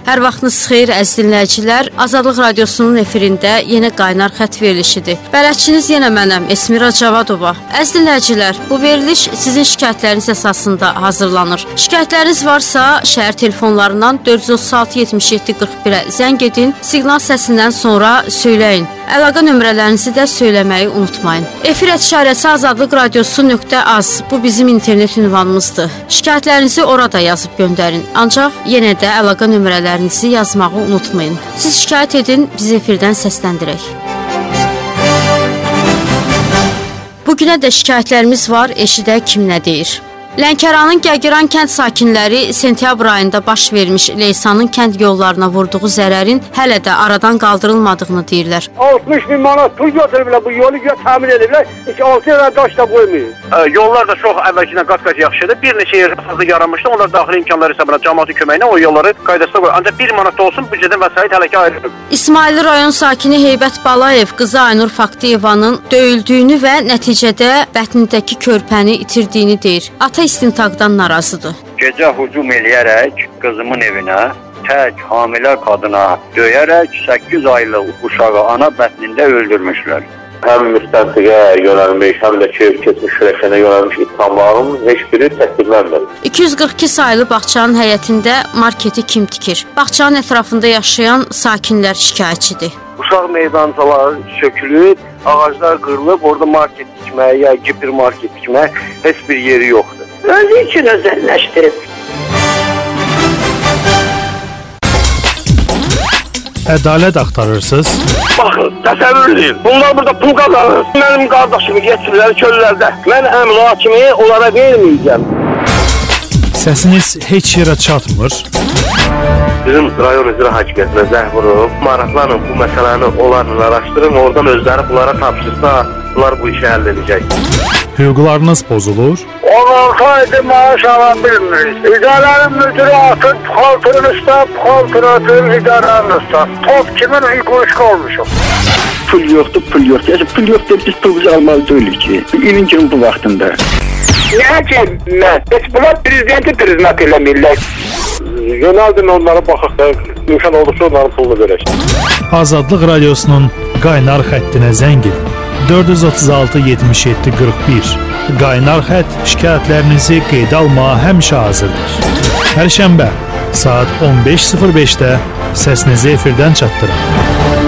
Hər vaxtınız xeyir əziz dinləyicilər. Azadlıq Radiosunun efirində yeni qaynar xətt verilişidir. Bələdçiniz yenə mənəm, Esmira Cavadova. Əziz dinləyicilər, bu veriliş sizin şikayətləriniz əsasında hazırlanır. Şikayətləriniz varsa, şəhər telefonlarından 436 77 41-ə zəng edin, siqnal səsindən sonra söyləyin. Əlaqə nömrələrinizi də söyləməyi unutmayın. Efir etişarəsi azadlıqradiosu.az bu bizim internet ünvanımızdır. Şikayətlərinizi orada yazıb göndərin. Ancaq yenə də əlaqə nömrələrinizi yazmağı unutmayın. Siz şikayət edin, biz efirdən səsləndirək. Bugünə də şikayətlərimiz var, eşidək kim nə deyir. Lənkəranın Gəgiran kənd sakinləri sentyabr ayında baş vermiş Leysanın kənd yollarına vurduğu zərərin hələ də aradan qaldırılmadığını deyirlər. 60 bin manat pul götürüblər, bu yolu təmin ediblər, 6 il daş da qoymuyor. Yollar da çox əvvəlkindən qat-qat yaxşıdır. Bir neçə yer fazla yaranmışdı. Onlar daxili imkanları hesabına cəmiyyətin köməyinə o yolları qaydasına qoyur. Ancaq 1 manat da olsun büdcədən vəsait hələ ki ayrılıb. İsmail rayon sakini Heybət Balayev qızı Aynur Faktiyevanın döyüldüyünü və nəticədə bətnindəki körpəni itirdiyini deyir. Ata istintaqdan narazıdır. Gecə hücum eləyərək qızımın evinə tək hamilə qadına döyərək 8 aylıq uşağı ana bətnində öldürmüşlər. Həm müstəntiqə yönəlmiş, həm də ki, keçmiş sürəşənə yönəlmiş ittihamların heç biri təsdiqlənmir. 242 saylı bağçanın həyətində marketi kim tikir? Bağçanın ətrafında yaşayan sakinlər şikayətçidir. Uşaq meydançaları sökülüb, ağaclar qırılıb, orada market tikməyə, ya gipermarket tikməyə heç bir yeri yoxdur. Özü üçün özəlləşdirib. Ədalət axtarırsınız? Baxın, təsəvvür edin. Bunlar burada pul qazanır. Mənim qardaşımı getirirlər çöllərdə. Mən əmla kimi onlara verməyəcəm. Səsiniz heç yerə çatmır. Bizim rayon icra hakimiyyətinə zəng vurub, maraqlanın bu məsələni onlarla araşdırın, oradan özləri bunlara tapşırsa, bunlar bu işi həll edəcək. Hüquqlarınız pozulur? 16 aydır maaş ala bilmirik. İdarənin müdürü atın, xaltının üstə, xaltını atın, idarənin üstə. Top kimin hüququşqa olmuşum. Pul yoxdur, pul yoxdur. Pul yoxdur, biz pulumuzu almalı deyilik ki. İlin günün bu vaxtında. Nə ki, heç bunlar prezidenti prizmat eləmirlər. Yönəldin onlara baxaq da, imkan olursa onların pulunu verək. Azadlıq Radiosunun qaynar xəttinə zəng edin. 436 77 41. Qaynar xətt şikayətlərinizi qeydə almağa həmişə hazırdır. Hər şənbə saat 15:05-də səsinizi efirdən çatdırın.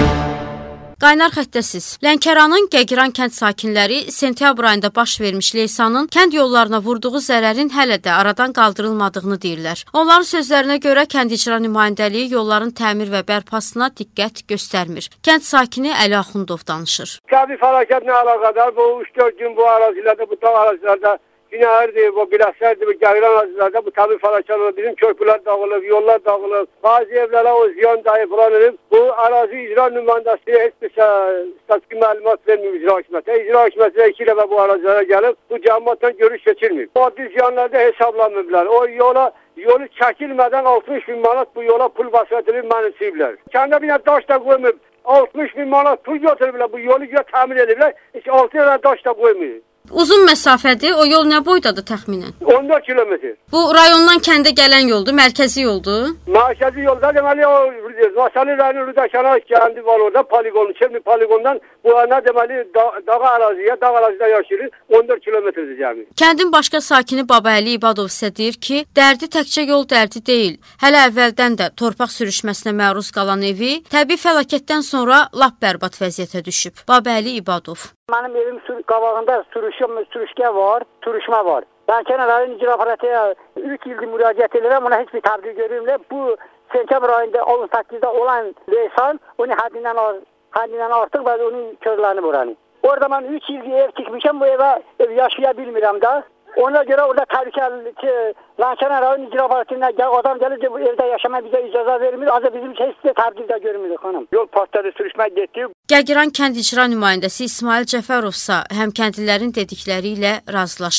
Qaynar xəttəsiz. Lənkəranın Gəgiran kənd sakinləri sentyabr ayında baş vermiş Leysanın kənd yollarına vurduğu zərərin hələ də aradan qaldırılmadığını deyirlər. Onların sözlərinə görə kənd icra nümayəndəliyi yolların təmir və bərpasına diqqət göstərmir. Kənd sakini Əli Axundov danışır. Təbii fəlakətlə əlaqədar bu 3-4 gün bu ərazilərdə, bu dağ ərazilərdə Günəhərdir, bu Biləsərdir, bu Gəgiran ərazilərdə bu təbii fəlakətlər, bizim körpülər dağılıb, yollar dağılıb, bazı evlərə o ziyan dayı falan edib. Bu ərazi icra nümayəndəsi heç bir statistik məlumat vermir icra hakimiyyətinə. İcra hakimiyyətinə 2 dəfə bu ərazilərə gəlib, bu cəmiyyətlə görüş keçirmir. Maddi ziyanlarda hesablanmırlar. O yolu çəkilmədən 60 bin manat bu yola pul vəsatını mənimsəyiblər. Kəndə bir daş da qoymur, 60 bin manat pul götürüblər, bu yolu təmin ediblər, heç 6 il daş da qoymur. Uzun məsafədir, o yol nə boydadır təxminən? 14 kilometr. Bu rayondan kəndə gələn yoldur, mərkəzi yoldur? Mərkəzi yolda deməli o Vasali rayonu Rüdəkana kəndi var orada, poligonu, Çerni poligondan bu nə deməli dağ ərazidə yaşayır, 14 kilometrdir cəmi. Kəndin başqa sakini Babəli İbadov isə deyir ki, dərdi təkcə yol dərdi deyil. Hələ əvvəldən də torpaq sürüşməsinə məruz qalan evi təbii fəlakətdən sonra lap bərbad vəziyyətə düşüb. Babəli İbadov. Mənim evim qabağında sürüşkə var, sürüşmə var. Lənkəran rayon icra aparatına 3 ildir müraciət edirəm, ona heç bir təbdil görürümlər. Bu sentyabr ayında 18-də olan Leysan, onu həddindən artıq və onun körlərini vuranı. Orada mən 3 ildir ev tikmişəm, bu evə yaşaya bilmirəm da. Ona görə orada təhlükəli ki, Lənkəran rayon icra aparatına adam gəlir ki, bu evdə yaşamaya bizə icazə vermir, ancaq bizim heç bir təbdil də görmürük xanım. Yol partladı, sürüşmə getdi. Gəgiran kənd icra nümayəndəsi İsmail Cəfərovsa həm kəndlilərin dedikləri ilə razılaşmır.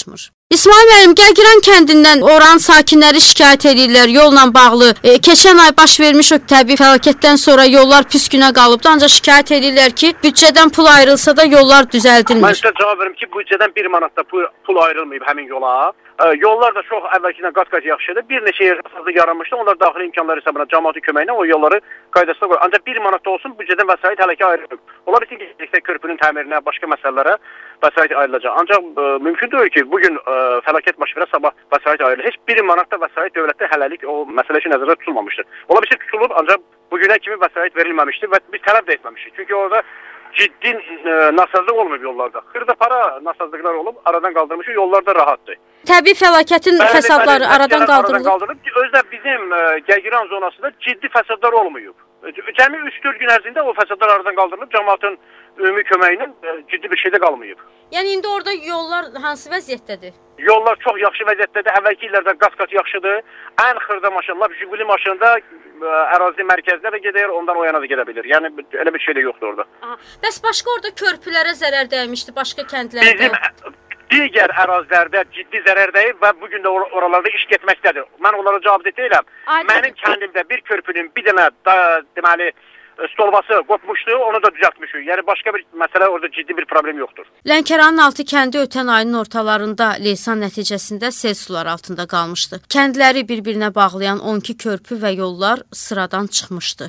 İsmail müəllim, Gəlgiran kəndindən oranın sakinləri şikayət edirlər yolla bağlı. Keçən ay baş vermiş o təbii fəlakətdən sonra yollar pis günə qalıbdı, ancaq şikayət edirlər ki, büdcədən pul ayrılsa da yollar düzəldilmir. Mən sizə cavab verim ki, büdcədən 1 manat da pul ayrılmayıb həmin yola. Yollar da çox əvvəlkindən qat-qat yaxşıdır. Bir neçə yer asazlıq yaranmışdı. Onlar daxili imkanları hesabına cəmaətin köməyi ilə o yolları qaydasına qoyur. Ancaq 1 manat da olsun büdcədən vəsait hələ ki ayrılıb. Ola bilsin ki, körpünün təmirinə, başqa məsələlərə vəsait ayrılacaq. Ancaq mümkün deyil ki, bugün fəlakət baş verə, sabah vəsait ayrılır. Heç 1 manat da vəsait dövlətdə hələlik o məsələ üçün nəzərdə tutulmamışdır. Ola bilsin tutulub, ancaq bugünə kimi vəsait verilməmişdir və biz tələb də etməmişik. Çünki orada ciddi nasazlıq olmayıb yollarda. Xırda para nasazlıqlar olub, aradan qaldırmışıq, yollar da rahatdır. Təbii fəlakətin fəsadları aradan qaldırılıb. Özdə bizim Gəlgiran zonasında ciddi fəsadlar olmayıb. Cəmi 3-4 gün ərzində o fəsadlar aradan qaldırılıb, cəmaatın ümumi köməyi ilə ciddi bir şeydə qalmayıb. Yəni indi orada yollar hansı vəziyyətdədir? Yollar çox yaxşı vəziyyətdədir. Əvvəlki illərdə qat-qat yaxşıdır. Ən xırda maşınlar, Jiguli maşında ərazi mərkəzinə də gedir, ondan o yana da gedə bilir. Yəni elə bir şey də yoxdur orada. Bəs başqa orada körpülərə zərər dəymişdi, başqa kəndlərdə? Bizim digər ərazilərdə ciddi zərər dəyib və bugün də oralarda iş getməkdədir. Mən onlara cavab deyirəm. Mənim kəndimdə bir körpünün bir dənə deməli stolbası qopmuşdu, onu da düzəltmişik. Yəni başqa bir məsələ, orada ciddi bir problem yoxdur. Lənkəranın 6 kəndi ötən ayın ortalarında leysan nəticəsində sel suları altında qalmışdı. Kəndləri bir-birinə bağlayan 12 körpü və yollar sıradan çıxmışdı.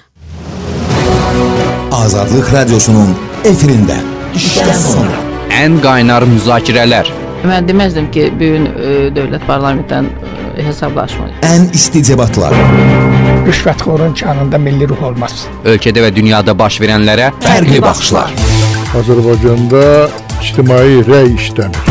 Azadlıq Radiosunun efirində işdən sonra ən qaynar müzakirələr. Mən deməzdim ki, bu gün dövlət parlamentdən hesablaşma. Ən isti debatlar. Rüşvətxorun kanında milli ruh olmaz. Ölkədə və dünyada baş verənlərə fərqli baxışlar. Azərbaycanda ictimai rəy işləmir.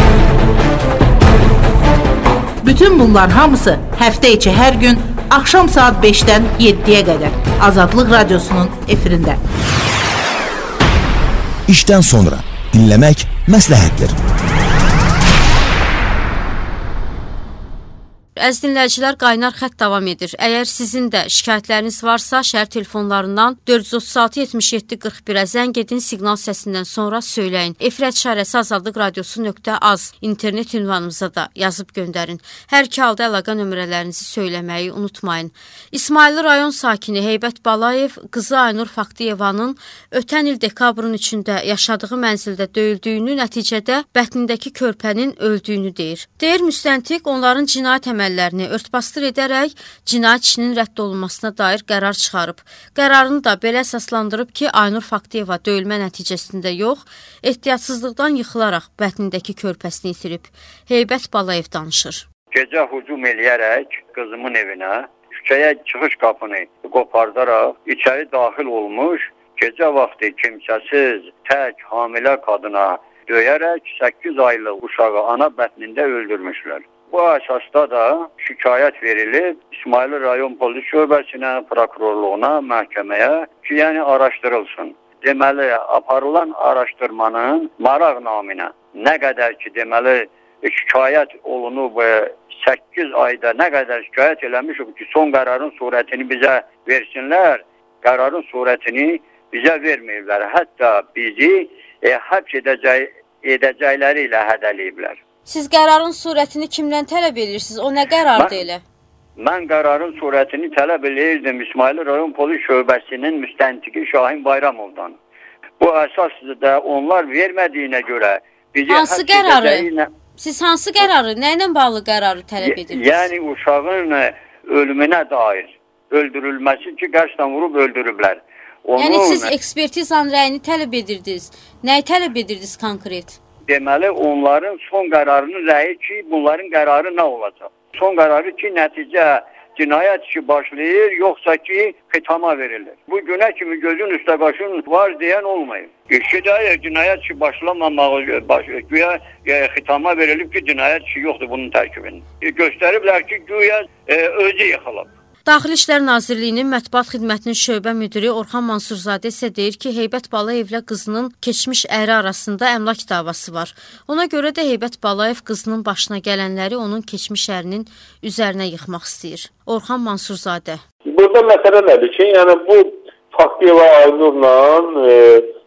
Bütün bunlar hamısı həftə içi hər gün axşam saat 5-dən 7-yə qədər Azadlıq Radiosunun efirində. İşdən sonra dinləmək məsləhətdir. Əziz dinləyicilər, qaynar xətt davam edir. Əgər sizin də şikayətləriniz varsa, şəhər telefonlarından 436-77-41-ə zəng edin, siqnal səsindən sonra söyləyin. Efir işarəsi azadlıqradiosu.az internet ünvanımıza da yazıb göndərin. Hər iki halda əlaqə nömrələrinizi söyləməyi unutmayın. İsmailli rayon sakini Heybət Balayev qızı Aynur Faktiyevanın ötən il dekabrın 3-də yaşadığı mənzildə döyüldüyünü, nəticədə bətnindəki körpənin öldüyünü deyir. Deyir müstəntiq, onların cinayət əməllərini örtbasdır edərək cinayət işinin rədd olunmasına dair qərar çıxarıb. Qərarını da belə əsaslandırıb ki, Aynur Faktiyeva döyülmə nəticəsində yox, ehtiyatsızlıqdan yıxılaraq bətnindəki körpəsini itirib. Heybət Balayev danışır. Gecə hücum eləyərək qızımın evinə, küçəyə çıxış qapını qopardaraq içəri daxil olmuş, gecə vaxtı kimsəsiz, tək, hamilə qadına döyərək 8 aylıq uşağı ana bətnində öldürmüşlər. Bu əsasda da şikayət verilib İsmailli rayon polis şöbəsinə, prokurorluğuna, məhkəməyə ki, yəni araşdırılsın. Deməli, aparılan araşdırmanın maraq naminə nə qədər ki, deməli, şikayət olunub 8 ayda nə qədər şikayət eləmişik ki, son qərarın surətini bizə versinlər, qərarın surətini bizə verməyiblər. Hətta bizi həbs edəcəkləri ilə hədələyiblər. Siz qərarın surətini kimdən tələb edirsiniz? O nə qərardır elə? Mən qərarın surətini tələb edirdim İsmailli rayon polis şöbəsinin müstəntiqi Şahin Bayramovdan. Bu əsasda da onlar vermədiyinə görə bizi hansı qərarı? Siz hansı qərarı, nə ilə bağlı qərarı tələb edirsiniz? Yəni uşağın ölümünə dair, öldürülməsi ki, qəsdən vurub öldürüblər. Yəni siz ekspertizanın rəyini tələb edirdiniz. Nəyi tələb edirdiniz konkret? Deməli, onların son qərarının rəyi ki, bunların qərarı nə olacaq? Son qərarı ki, nəticə cinayət işi başlayır, yoxsa ki, xitama verilir. Bu günə kimi gözün üstə qaşın var deyən olmayıb. İşdə cinayət işi başlamamaq, güya xitama verilib ki, cinayət işi yoxdur bunun tərkibində. Göstəriblər ki, güya özü yıxılıb. Daxili İşlər Nazirliyinin Mətbuat Xidmətinin şöbə müdiri Orxan Mansurzadə isə deyir ki, Heybət Balayevlə qızının keçmiş əri arasında əmlak davası var. Ona görə də Heybət Balayev qızının başına gələnləri onun keçmiş ərinin üzərinə yıxmaq istəyir. Orxan Mansurzadə. Burada məsələ nədir ki, yəni bu Faktiyeva Aynurla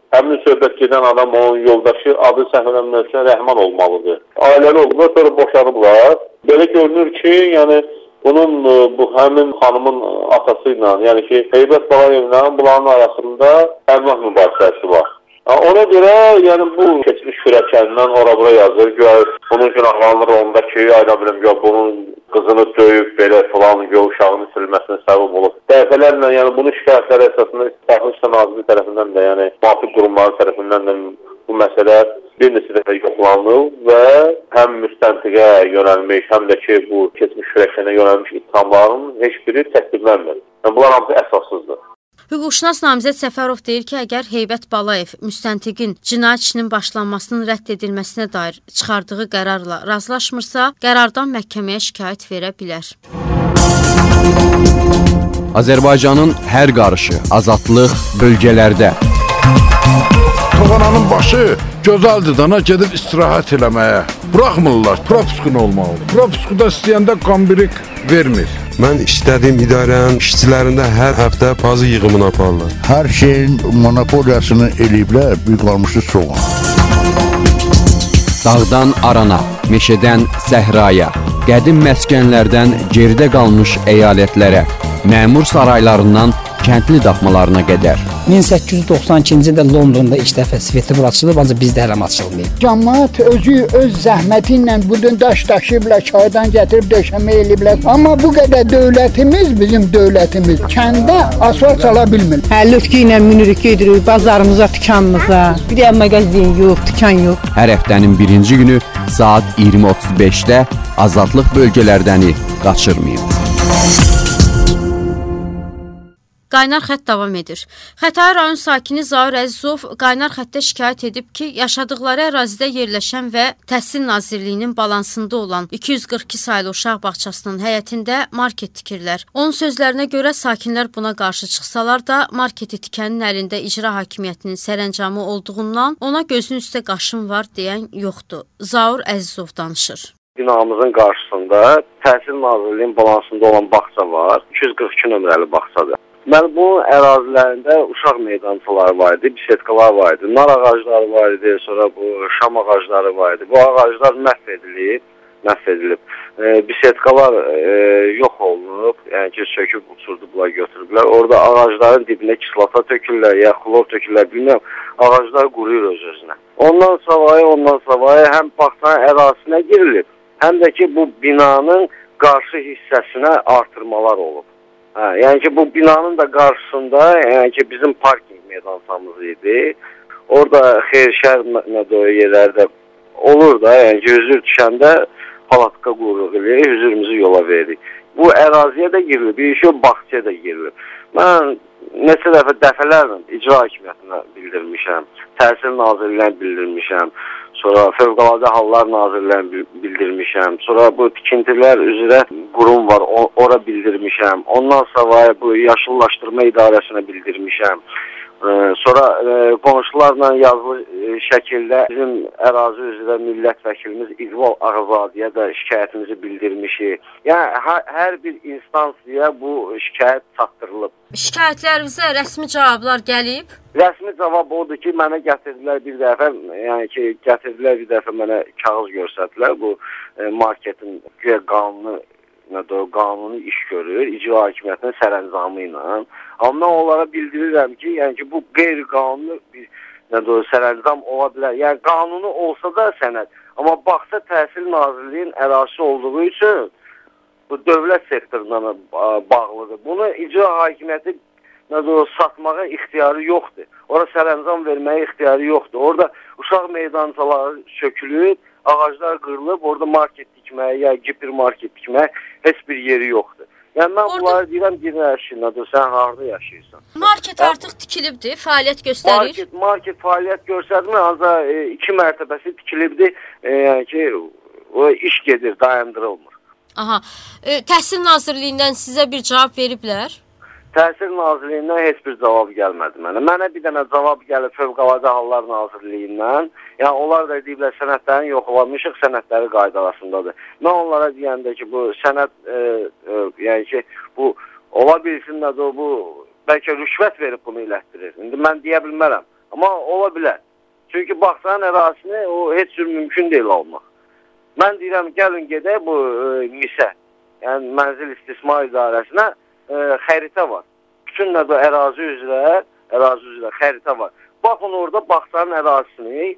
həmin söhbət gedən adam, onun yoldaşı adı səhv eləmirəmsə Rəhman olmalıdır. Ailəli oldular, sonra boşanıblar. Belə görünür ki, yəni bunun bu həmin xanımın atası ilə, yəni ki, Heybət Balayevlə bunların arasında əmlak mübahisəsi var. Ona görə, yəni bu keçmiş kürəkənindən ora-bura yazır, bunun günahlanır onda ki, ayda bilim, bunun qızını döyüb, belə falan, uşağının itilməsinə səbəb olub. Dəfələrlə, yəni bunun şikayətləri əsasında İstihbarat Nazirliyi tərəfindən də, yəni müvafiq qurumların tərəfindən də bu məsələ bir neçə dəfə yoxlanılıb və həm müstəntiqə yönəlmiş, həm də ki, bu keçmiş kürəkənə yönəlmiş ittihamların heç biri təsdiqlənmir. Yəni bunlar hamısı əsassızdır. Hüquqşünas namizəd Səfərov deyir ki, əgər Heybət Balayev müstəntiqin cinayət işinin başlanmasının rədd edilməsinə dair çıxardığı qərarla razılaşmırsa, qərardan məhkəməyə şikayət verə bilər. Azərbaycanın hər qarışı, azadlıq bölgələrdə. Toğananın başı gözəldir dana gedib istirahət eləməyə. Buraxmırlar, propiskun olmalıdır. Propiskuda istəyəndə qambirik vermir. Mən istədiyim idarənin işçilərində hər həftə pazı yığımını aparırlar. Hər şeyin monopoliyasını eləyiblər, bir qalmışı soğan. Dağdan arana, meşədən səhraya, qədim məskənlərdən geridə qalmış əyalətlərə, məmur saraylarından kəndli daxmalarına qədər. 1892-ci ildə Londonda ilk dəfə Svetibur açılıb, ancaq bizdə hələm açılmayıb. Cəmaət özü öz zəhməti ilə budun daş daşıyıblar, çaydan gətirib döşəmə eləyiblər. Amma bu qədər dövlətimiz, bizim dövlətimiz kəndə asfalt sala bilmir. Lütki ilə münürük edirik bazarımıza, dükanımıza. Bir də mağazin yox, dükan yox. Hər həftənin birinci günü saat 20:35-də azadlıq bölgələrdəni qaçırmayın. Qaynar xətt davam edir. Xətai rayon sakini Zaur Əzizov qaynar xəttə şikayət edib ki, yaşadıqları ərazidə yerləşən və Təhsil Nazirliyinin balansında olan 242 saylı uşaq bağçasının həyətində market tikirlər. Onun sözlərinə görə sakinlər buna qarşı çıxsalar da, marketi tikənin əlində icra hakimiyyətinin sərəncamı olduğundan ona gözünün üstə qaşın var deyən yoxdur. Zaur Əzizov danışır. Binamızın qarşısında Təhsil Nazirliyinin balansında olan bağça var. 242 nömrəli bağçadır. Mən bu ərazilərində uşaq meydançaları var idi, bisetkalar var idi, nar ağacları var idi, sonra bu şam ağacları var idi. Bu ağaclar məhv edilib. Bisetkalar yox olunub, yəni ki, söküb uçurdular, götürüblər. Orada ağacların dibinə kislota tökürlər, ya xlor tökürlər, bilmirəm, ağaclar quruyur öz-özünə. Ondan savayı həm bağçanın ərazisinə girilib, həm də ki, bu binanın qarşı hissəsinə artırmalar olub. Yəni ki, bu binanın da qarşısında, yəni ki, bizim parking meydançamız idi. Orada xeyir-şər yerlərdə olur da, yəni ki, hüzür düşəndə palatka qururuq eləyik, hüzürümüzü yola veririk. Bu əraziyə də girilib, bir işə bağçaya da girilib. Mən neçə dəfələrlə icra hakimiyyətinə bildirmişəm, Təhsil Nazirliyinə bildirmişəm, sonra Fövqəladə Hallar Nazirliyinə bildirmişəm, sonra bu tikintilər üzrə qurum var, ora bildirmişəm, ondan sonra bu yaşıllaşdırma idarəsinə bildirmişəm. Sonra qonşularla yazılı şəkildə bizim ərazi üzrə millət vəkilimiz İqbal Ağazadiyə də şikayətimizi bildirmişik. Yəni, hər bir instansiyaya bu şikayət çatdırılıb. Şikayətlərinizə rəsmi cavablar gəlib? Rəsmi cavab odur ki, mənə gətirdilər bir dəfə mənə kağız göstərdilər. Bu marketin qanuni iş görür, icra hakimiyyətinin sərəncamı ilə. Amma mən onlara bildirirəm ki, yəni ki, bu qeyri-qanuni bir sərəncam ola bilər. Yəni, qanuni olsa da sənəd, amma bağça Təhsil Nazirliyinin ərazisi olduğu üçün bu dövlət sektoruna bağlıdır. Bunu icra hakimiyyəti satmağa ixtiyarı yoxdur. Ora sərəncam verməyə ixtiyarı yoxdur. Orada uşaq meydançaları sökülüb, ağaclar qırılıb, orada market tikməyə, ya gipermarket tikməyə heç bir yeri yoxdur. Yəni, mən bunları deyirəm, girəşinədir, sən harada yaşayırsan? Market artıq tikilibdir, fəaliyyət göstərir. Market fəaliyyət göstərmir, ancaq 2 mərtəbəsi tikilibdir, yəni ki, o iş gedir, dayandırılmır. Aha, Təhsil Nazirliyindən sizə bir cavab veriblər? Təhsil Nazirliyindən heç bir cavab gəlmədi mənə. Mənə bir dənə cavab gəlib Fövqəladə Hallar Nazirliyindən. Yəni, onlar da deyiblər, sənədlərini yoxlamışıq, sənədləri qaydalasındadır. Mən onlara deyəndə ki, bu sənəd, yəni ki, bu ola bilsin də bu, bəlkə rüşvət verib bunu ilətdirir. İndi mən deyə bilmərəm. Amma ola bilər. Çünki bağçanın ərazisini o heç cür mümkün deyil almaq. Mən deyirəm, gəlin gedək bu MİSə, yəni Mənzil İstismar İdarəsinə xəritə var. Bütün ərazi üzrə xəritə var. Baxın orada bağçanın ərazisini,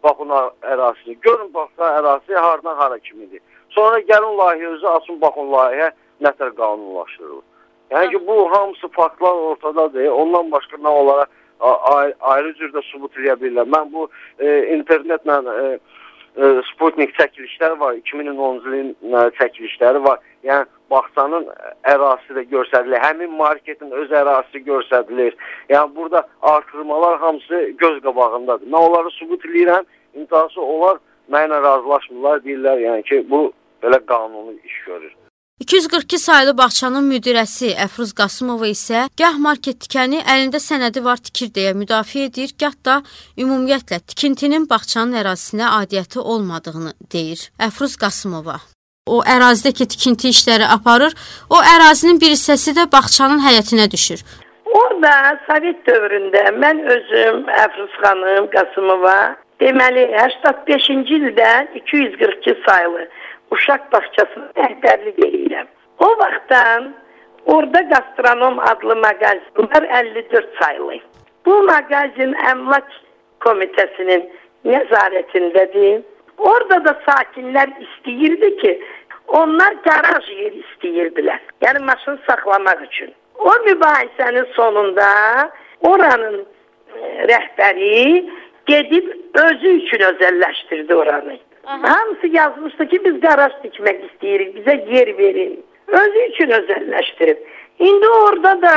görün bağçanın ərazisi hardan hara kimidir. Sonra gəlin layihə özü açın, baxın layihə nətər qanunlaşdırılır. Yəni ki, bu hamısı faktlar ortadadır. Ondan başqa nə olaraq ayrı cürdə sübut edə bilirlər. Mən bu internetlə Sputnik çəkilişləri var, 2010-cu ilin çəkilişləri var. Yəni, bağçanın ərazisi də göstərilir, həmin marketin öz ərazisi göstərilir. Yəni, burada artırmalar hamısı göz qabağındadır. Mən onları sübut edirəm, imtihası onlar mənimlə razılaşmırlar, deyirlər, yəni ki, bu belə qanuni iş görür. 242 saylı bağçanın müdirəsi Əfruz Qasımova isə gah market tikəni əlində sənədi var tikir deyə müdafiə edir, gah da ümumiyyətlə tikintinin bağçanın ərazisinə aidiyyəti olmadığını deyir. Əfruz Qasımova o ərazidəki tikinti işləri aparır, o ərazinin bir hissəsi də bağçanın həyətinə düşür. Orada Sovet dövründə mən özüm Əfruz xanım Qasımova deməli 85-ci ildə 242 saylı uşaq bağçasına rəhbərlik edirəm. O vaxtdan orada Gastronom adlı mağazin var 54 saylı. Bu mağazin Əmlak Komitəsinin nəzarətindədir. Orada da sakinlər istəyirdi ki, onlar garaj yeri istəyirdilər. Yəni maşın saxlamaq üçün. O mübahisənin sonunda oranın rəhbəri gedib özü üçün özəlləşdirdi oranı. Hamısı yazmışdı ki, biz garaj tikmək istəyirik, bizə yer verin. Özü üçün özəlləşdirib. İndi orada da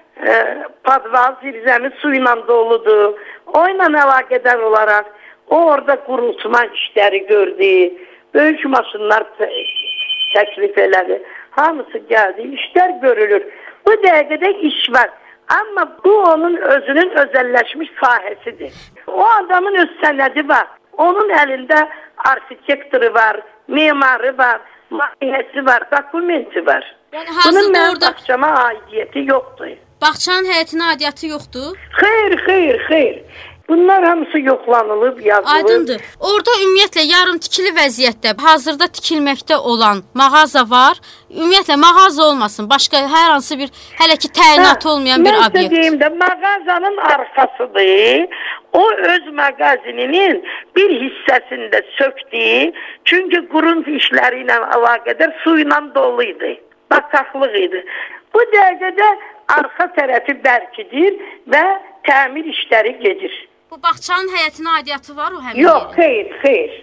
padval zirzəmi su ilə doludur. O ilə əlaqədar olaraq o orada qurultma işləri gördü. Böyük maşınlar təklif elədi. Hamısı gəldi, işlər görülür. Bu dəqiqədə iş var. Amma bu onun özünün özəlləşmiş sahəsidir. O adamın öz sənədi var. Onun əlində arxitektoru var, memarı var, layihəsi var, dokumenti var. Yəni hazırda bunun orada bağçama aidiyyəti yoxdur. Bağçanın həyətinə aidiyyəti yoxdur? Xeyr. Bunlar hamısı yoxlanılıb, yazılıb. Aydındır. Orada ümumiyyətlə yarım tikili vəziyyətdə, hazırda tikilməkdə olan mağaza var. Ümumiyyətlə mağaza olmasın, başqa hər hansı bir hələ ki təyinatı olmayan bir obyekt. Mən deyim də mağazanın arxasıdır. O öz mağazininin bir hissəsində söktü. Çünki quruntu işləri ilə əlaqədar su ilə doluydu. Bataqlıq idi. Bu dəqiqədə arxa tərəfi bərkidir və təmir işləri gedir. Bu bağçanın həyətinə aidiyyəti var o həmin yox, xeyr.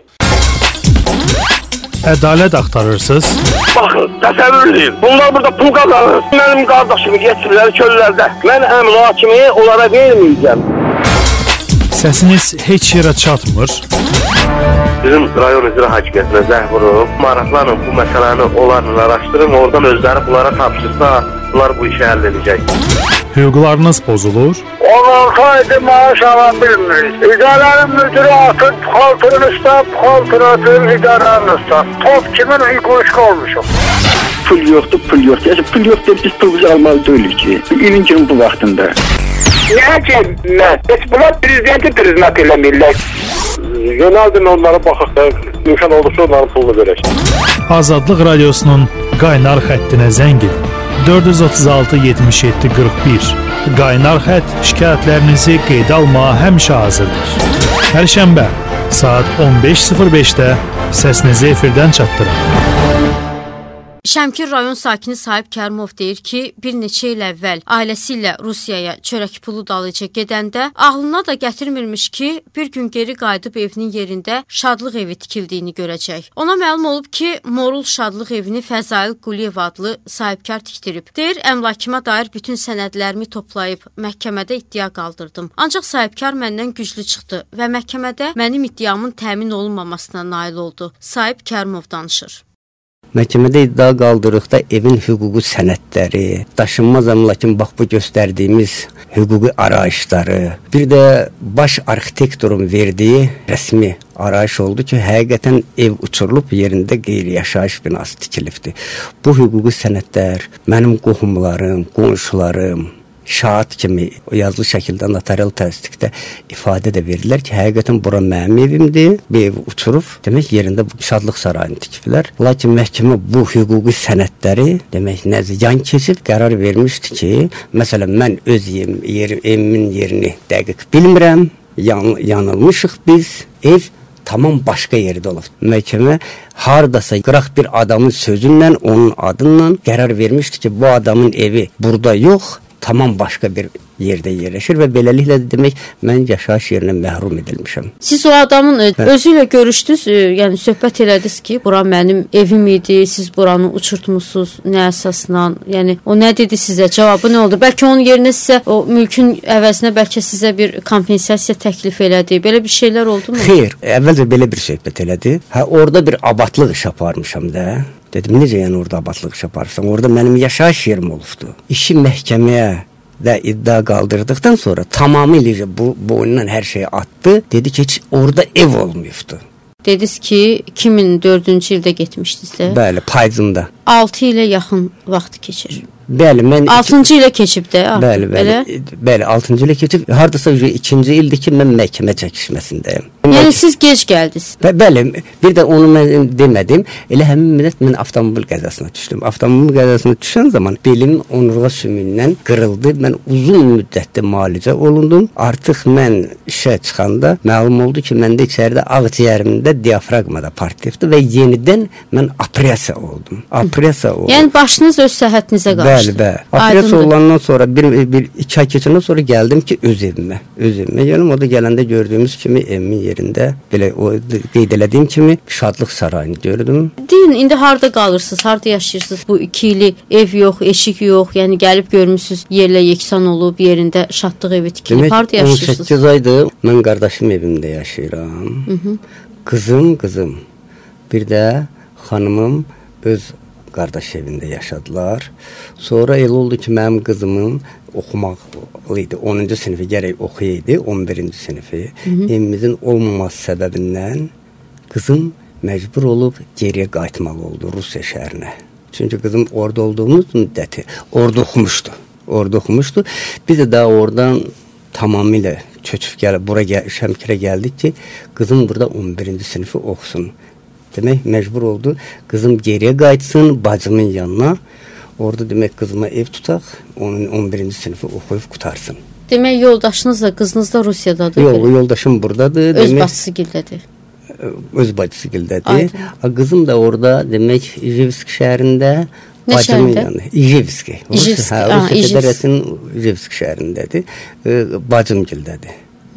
Ədalət axtarırsınız? Baxın, təsəvvür edin. Bunlar burada pul qazanır. Mənim qardaşımı getirirlər çöllərdə. Mən əmlak kimi onlara verməyəcəm. Səsiniz heç yerə çatmır. Bizim rayon icra hakimiyyətinə zəng vurub, maraqlanın bu məsələni onlarla araşdırın, oradan özləri bunlara tapşırsa, bunlar bu işi həll edəcək. Hüquqlarınız pozulur? 16 aydır maaş ala bilmirik. İdarənin müdürü atın, puxaltırın üstə, puxaltırın atın, idarənin üstə. Top kimin hüququşqa olmuşum. Pul yoxdur. Yəni, pul yoxdur, biz pul almalı deyilik ki. İlin günün bu vaxtında. Niyə ki, heç bunlar prezidenti prizmat eləmirlər. Yönəldin onlara baxaq da, imkan olursa onların pulunu verək. Azadlıq Radiosunun qaynar xəttinə zəng edin. 436 77 41. Qaynar xətt şikayətlərinizi qeydə almağa həmişə hazırdır. Hər şənbə saat 15:05-də səsinizi efirdən çatdırın. Şəmkir rayon sakini Sahib Kərimov deyir ki, bir neçə il əvvəl ailəsi ilə Rusiyaya çörək pulu dalıca gedəndə ağlına da gətirmirmiş ki, bir gün geri qayıdıb evinin yerində şadlıq evi tikildiyini görəcək. Ona məlum olub ki, Morul şadlıq evini Fəzail Quliyev adlı sahibkar tikdirib. Deyir, əmlakıma dair bütün sənədlərimi toplayıb məhkəmədə iddia qaldırdım. Ancaq sahibkar məndən güclü çıxdı və məhkəmədə mənim iddiamın təmin olunmamasına nail oldu. Sahib Kərimov danışır. Məhkəmədə iddia qaldırıqda evin hüquqi sənədləri, daşınmaz əmlakın bax bu göstərdiyimiz hüquqi arayışları, bir də baş arxitektorun verdiyi rəsmi arayış oldu ki, həqiqətən ev uçurulub yerində qeyri-yaşayış binası tikilibdir. Bu hüquqi sənədlər mənim qohumlarım, qonşularım, şahid kimi yazılı şəkildə notarial təsdiqdə ifadə də verirlər ki, həqiqətən bura mənim evimdir. Bir ev uçurub, demək yerində bu şadlıq sarayını tikiblər. Lakin məhkəmə bu hüquqi sənədləri demək nəzərdən keçib qərar vermişdi ki, məsələn mən öz evimin yerini dəqiq bilmirəm, yanılmışıq biz. Ev tamam başqa yerdə olub. Məhkəmə hardasa qıraq bir adamın sözündən, onun adından qərar vermişdi ki, bu adamın evi burada yox, tamam başqa bir yerdə yerləşir və beləliklə demək mən yaşayış yerinə məhrum edilmişəm. Siz o adamın özü ilə görüşdünüz, yəni söhbət elədiniz ki, bura mənim evim idi, siz buranı uçurtmusunuz, nə əsasla? Yəni o nə dedi sizə? Cavabı nə oldu? Bəlkə onun yerinə sizə o mülkün əvəzinə bəlkə sizə bir kompensasiya təklif elədi. Belə bir şeylər oldu mu? Xeyr, əvvəlcə belə bir söhbət elədi. Orada bir abadlıq iş aparmışam da. Dedim, necə yəni orada abadlıq iş aparırsan? Orada mənim yaşayış yerim olubdu. İşi məhkəməyə və iddia qaldırdıqdan sonra tamamilə bu oyundan hər şeyi atdı. Dedi ki, heç orada ev olmayıbdı. Dediniz ki, 2004-cü ildə getmişdiniz də? Bəli, payızında. 6 ilə yaxın vaxt keçir. Bəli, mən 6-cı ilə keçib də. Bəli, 6-cı ilə keçib. Hardasa 2-ci ildir ki, mən məhkəmə çəkişməsindəyim. Yəni siz gec gəldiniz. Bəli, bir də onu mən demədim. Elə həmin müddət mən avtomobil qəzasına düşdüm. Avtomobil qəzasına düşən zaman belim onurğa sümüyündən qırıldı. Mən uzun müddətdə müalicə olundum. Artıq mən işə çıxanda məlum oldu ki, məndə içəridə ağciyərimdə diafraqmada partlayıbdı və yenidən mən operasiya oldum. Yəni başınız öz səhhətinizə qarşı. Bəli. Operasiya olandan sonra bir 2 ay keçəndən sonra gəldim ki, öz evimə. Yəni o da gələndə gördüyümüz kimi evimin yerində belə o qeyd elədiyim kimi şadlıq sarayını gördüm. Deyin, indi harda qalırsınız? Harda yaşayırsınız? Bu 2 ili ev yox, eşik yox. Yəni gəlib görmüsüz yerlə yeksan olub, yerində şadlıq evi tikilib. Harda yaşayırsınız? 18 aydır mən qardaşım evimdə yaşayıram. Qızım. Bir də xanımım öz qardaş evində yaşadılar. Sonra elə oldu ki, mənim qızımın oxumalıydı. 10-cu sinifi gərək oxuyaydı, 11-ci sinifi. Evimizin olmaması səbəbindən qızım məcbur olub geriyə qayıtmalı oldu Rusiya şəhərinə. Çünki qızım orada olduğumuz müddəti orada oxumuşdu. Biz də daha oradan tamamilə köçüb gəlib, bura Şəmkirə gəldik ki, qızım burada 11-ci sinifi oxusun. Demək, məcbur oldu. Qızım geriyə qayıtsın, bacımın yanına. Orada demək, qızıma ev tutaq, onun 11-ci sinifi oxuyub qutarsın. Demək, yoldaşınız da, qızınız da Rusiyadadır. Yox, yoldaşım buradadır. Öz bacısı gildədir. Öz bacısı gildədir. Qızım da orada, demək, İjevsk şəhərində. Nə şəhərində? İjevsk. Rusiya Federasiyasının İjevsk şəhərindədir. Bacım gildədir.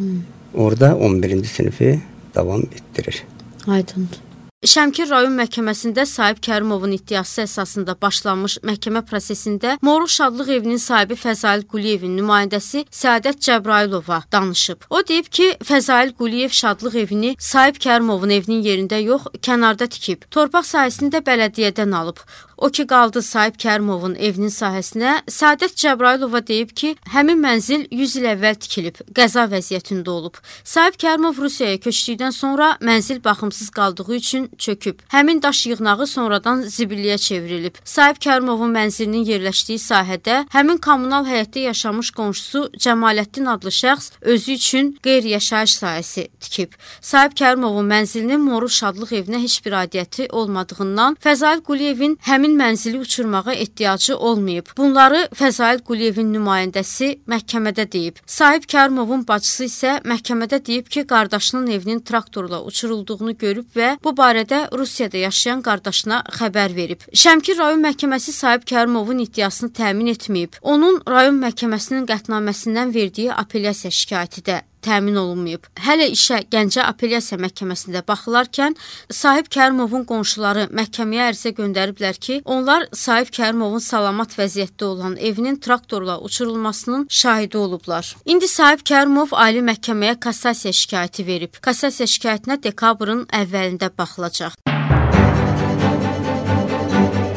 Orada 11-ci sinifi davam etdirir. Aydındır. Şəmkir rayon məhkəməsində Sahib Kərimovun iddiası əsasında başlanmış məhkəmə prosesində Moruq Şadlıq evinin sahibi Fəzail Quliyevin nümayəndəsi Səadət Cəbrailova danışıb. O deyib ki, Fəzail Quliyev Şadlıq evini Sahib Kərimovun evinin yerində yox, kənarda tikib. Torpaq sahəsini də bələdiyyədən alıb. O ki, qaldı Sahib Kərimovun evinin sahəsinə. Səadət Cəbrailova deyib ki, həmin mənzil 100 il əvvəl tikilib, qəza vəziyyətində olub. Sahib Kərimov Rusiyaya köçdükdən sonra mənzil baxımsız qaldığı üçün çöküb. Həmin daş yığnağı sonradan zibilliyə çevrilib. Sahib Kərimovun mənzilinin yerləşdiyi sahədə həmin kommunal həyətdə yaşamış qonşusu Cəmaləddin adlı şəxs özü üçün qeyri-yaşayış sahəsi tikib. Sahib Kərimovun mənzilinin Moruq Şadlıq evinə heç bir aidiyyəti olmadığından Fəzail Quliyevin həmin mənzili uçurmağa ehtiyacı olmayıb. Bunları Fəzail Quliyevin nümayəndəsi məhkəmədə deyib. Sahib Kərimovun bacısı isə məhkəmədə deyib ki, qardaşının evinin traktorla uçurulduğunu görüb və bu barədə Rusiyada yaşayan qardaşına xəbər verib. Şəmkir rayon məhkəməsi Sahib Kərimovun iddiasını təmin etməyib. Onun rayon məhkəməsinin qətnaməsindən verdiyi apellyasiya şikayəti də təmin olunmayıb. Hələ işə Gəncə Apellyasiya Məhkəməsində baxılarkən Sahib Kərimovun qonşuları məhkəməyə ərizə göndəriblər ki, onlar Sahib Kərimovun salamat vəziyyətdə olan evinin traktorla uçurulmasının şahidi olublar. İndi Sahib Kərimov Ali Məhkəməyə kassasiya şikayəti verib. Kassasiya şikayətinə dekabrın əvvəlində baxılacaq.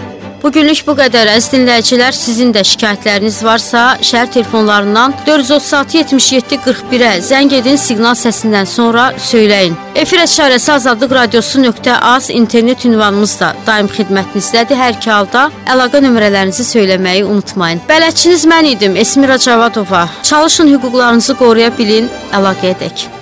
Bugünlük bu qədər əziz dinləyicilər. Sizin də şikayətləriniz varsa, şəhər telefonlarından 436 77 41-ə zəng edin, siqnal səsindən sonra söyləyin. Efir əşarəsi Azadlıq Radiosu.az internet ünvanımız da daim xidmətinizdədir. Hər iki halda əlaqə nömrələrinizi söyləməyi unutmayın. Bələdçiniz mən idim, Esmira Cavadova. Çalışın, hüquqlarınızı qoruya bilin, əlaqə edək.